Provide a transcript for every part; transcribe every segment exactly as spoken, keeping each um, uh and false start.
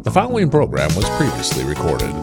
The following program was previously recorded.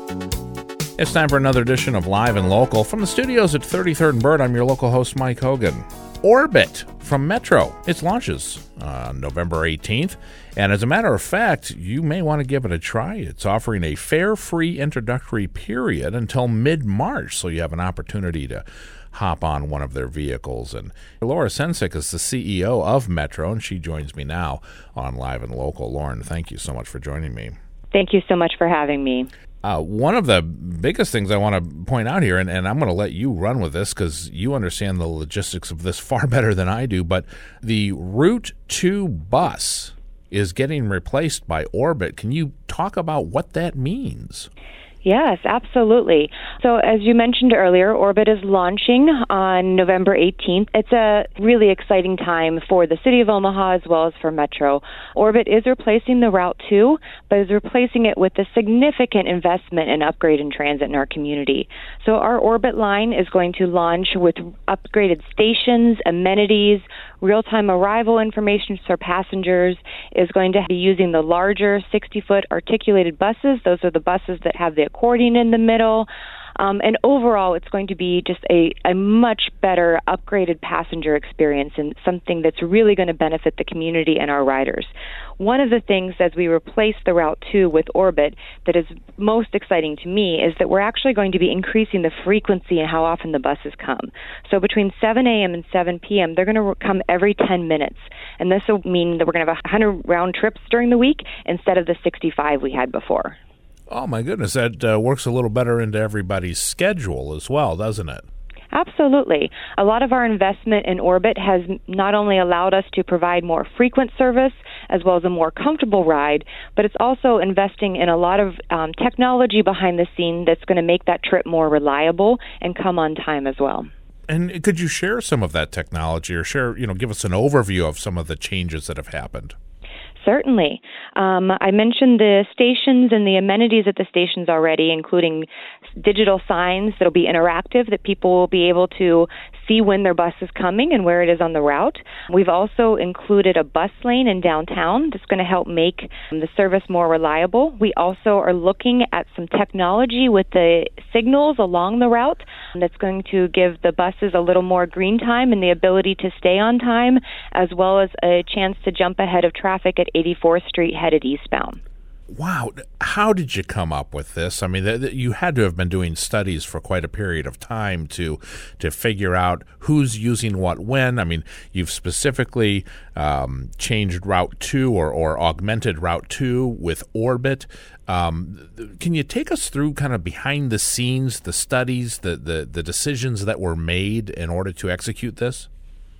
It's time for another edition of Live and Local. From the studios at thirty-third and Bird, I'm your local host, Mike Hogan. Orbit from Metro. It launches on November eighteenth. And as a matter of fact, you may want to give it a try. It's offering a fare-free introductory period until mid-March, so you have an opportunity to hop on one of their vehicles. And Laura Sensick is the C E O of Metro, and she joins me now on Live and Local. Lauren, thank you so much for joining me. Thank you so much for having me. Uh, one of the biggest things I want to point out here, and, and I'm going to let you run with this because you understand the logistics of this far better than I do, but the Route two bus is getting replaced by Orbit. Can you talk about what that means? Yes, absolutely. So as you mentioned earlier, Orbit is launching on November eighteenth. It's a really exciting time for the City of Omaha as well as for Metro. Orbit is replacing the Route two, but is replacing it with a significant investment in upgrade and transit in our community. So our Orbit line is going to launch with upgraded stations, amenities, real-time arrival information for passengers, is going to be using the larger sixty-foot articulated buses. Those are the buses that have the accordion in the middle. Um, and overall, it's going to be just a, a much better upgraded passenger experience and something that's really going to benefit the community and our riders. One of the things as we replace the Route two with Orbit that is most exciting to me is that we're actually going to be increasing the frequency and how often the buses come. So between seven a.m. and seven p.m., they're going to come every ten minutes. And this will mean that we're going to have one hundred round trips during the week instead of the sixty-five we had before. Oh, my goodness. That uh, works a little better into everybody's schedule as well, doesn't it? Absolutely. A lot of our investment in Orbit has not only allowed us to provide more frequent service as well as a more comfortable ride, but it's also investing in a lot of um, technology behind the scene that's going to make that trip more reliable and come on time as well. And could you share some of that technology or share, you know, give us an overview of some of the changes that have happened? Certainly. Um, I mentioned the stations and the amenities at the stations already, including digital signs that will be interactive, that people will be able to see when their bus is coming and where it is on the route. We've also included a bus lane in downtown that's going to help make the service more reliable. We also are looking at some technology with the signals along the route that's going to give the buses a little more green time and the ability to stay on time, as well as a chance to jump ahead of traffic at eighty-fourth Street headed eastbound. Wow. How did you come up with this? I mean, th- th- you had to have been doing studies for quite a period of time to to figure out who's using what when. I mean, you've specifically um, changed Route two or, or augmented Route two with Orbit. Um, th- can you take us through kind of behind the scenes, the studies, the, the, the decisions that were made in order to execute this?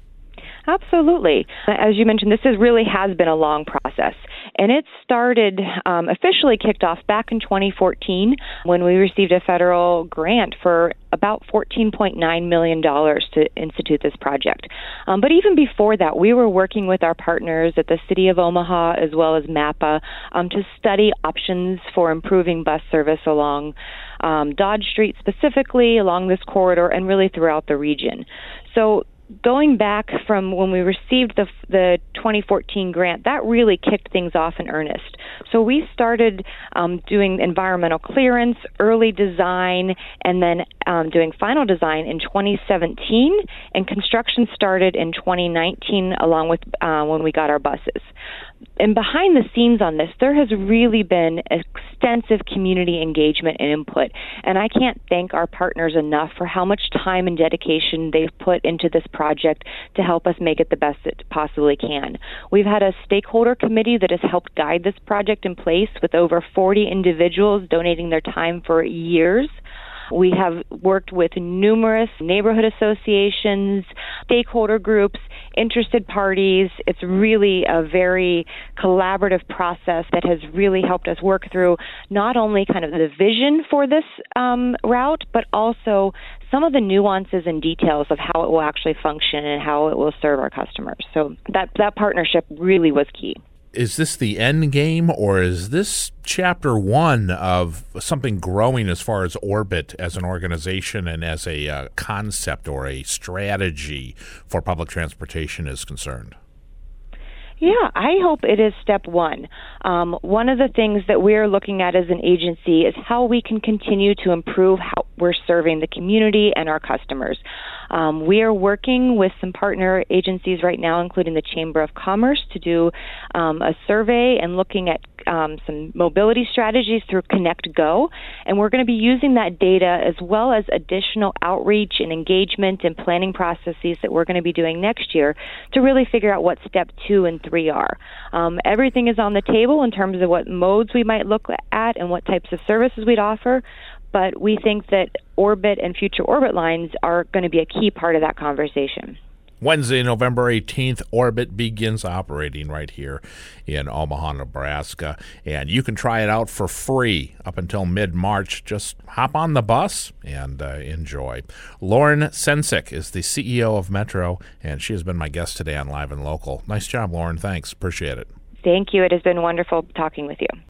Absolutely. As you mentioned, this is really has been a long process. And it started, um, officially kicked off back in twenty fourteen when we received a federal grant for about fourteen point nine million dollars to institute this project. Um, but even before that, we were working with our partners at the City of Omaha as well as MAPA um, to study options for improving bus service along um, Dodge Street specifically, along this corridor, and really throughout the region. So going back from when we received the the twenty fourteen grant, that really kicked things off in earnest. So we started um, doing environmental clearance, early design, and then um, doing final design in twenty seventeen, and construction started in twenty nineteen along with uh, when we got our buses. And behind the scenes on this, there has really been extensive community engagement and input. And I can't thank our partners enough for how much time and dedication they've put into this project to help us make it the best it possibly can. We've had a stakeholder committee that has helped guide this project in place with over forty individuals donating their time for years. We have worked with numerous neighborhood associations, stakeholder groups, interested parties. It's really a very collaborative process that has really helped us work through not only kind of the vision for this um, route, but also some of the nuances and details of how it will actually function and how it will serve our customers. So that, that partnership really was key. Is this the end game, or is this chapter one of something growing as far as Orbit as an organization and as a uh, concept or a strategy for public transportation is concerned? Yeah, I hope it is step one. Um, one of the things that we're looking at as an agency is how we can continue to improve how we're serving the community and our customers. Um, we are working with some partner agencies right now, including the Chamber of Commerce, to do um, a survey and looking at um, some mobility strategies through Connect Go. And we're going to be using that data as well as additional outreach and engagement and planning processes that we're going to be doing next year to really figure out what step two and three are. Um, everything is on the table in terms of what modes we might look at and what types of services we'd offer, but we think that Orbit and future Orbit lines are going to be a key part of that conversation. Wednesday, November eighteenth, Orbit begins operating right here in Omaha, Nebraska, and you can try it out for free up until mid-March. Just hop on the bus and uh, enjoy. Lauren Sensick is the C E O of Metro, and she has been my guest today on Live and Local. Nice job, Lauren. Thanks. Appreciate it. Thank you. It has been wonderful talking with you.